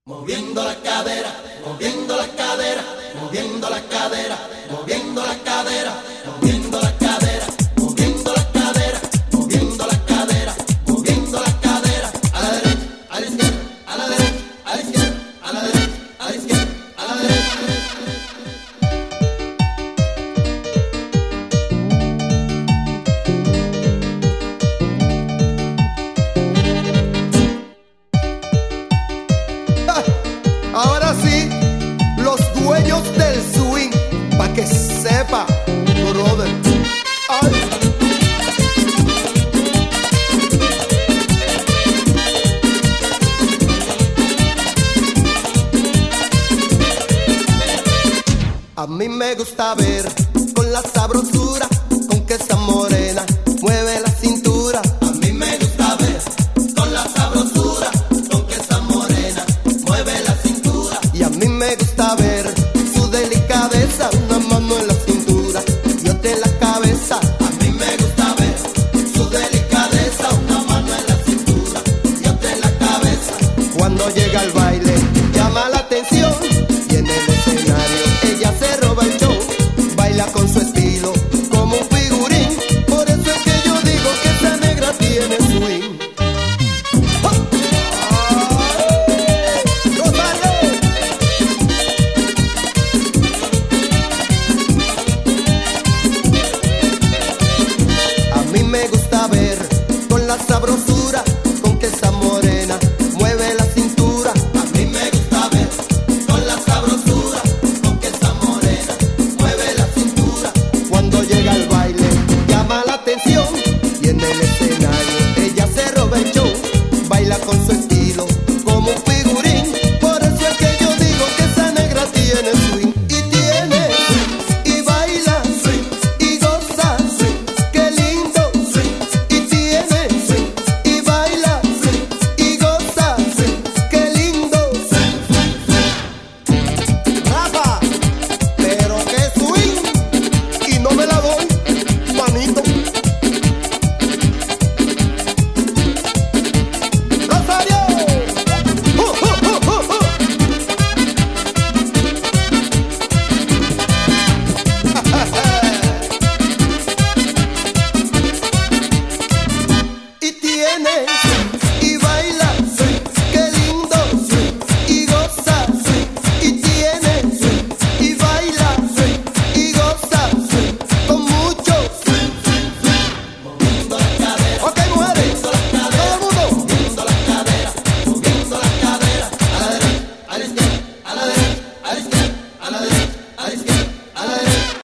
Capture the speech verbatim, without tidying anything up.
Moviendo la cadera, moviendo la cadera, moviendo la cadera, moviendo la cadera, moviendo la cadera, moviendo la cadera, moviendo la cadera, moviendo la cadera, a la derecha, a la izquierda, a la derecha, a la izquierda, a la derecha, a la izquierda, a la derecha. Ahora sí, los dueños del swing, pa' que sepa, brother. Ay. A mí me gusta ver con la sabrosura con que esa morena mueve la cintura. A mí me gusta ver con la sabrosura con que esa morena mueve la cintura. Y a mí me gusta ver su delicadeza, una mano en la cintura y otra en la cabeza. A mí me gusta ver su delicadeza, una mano en la cintura y otra en la cabeza. Cuando llega al baile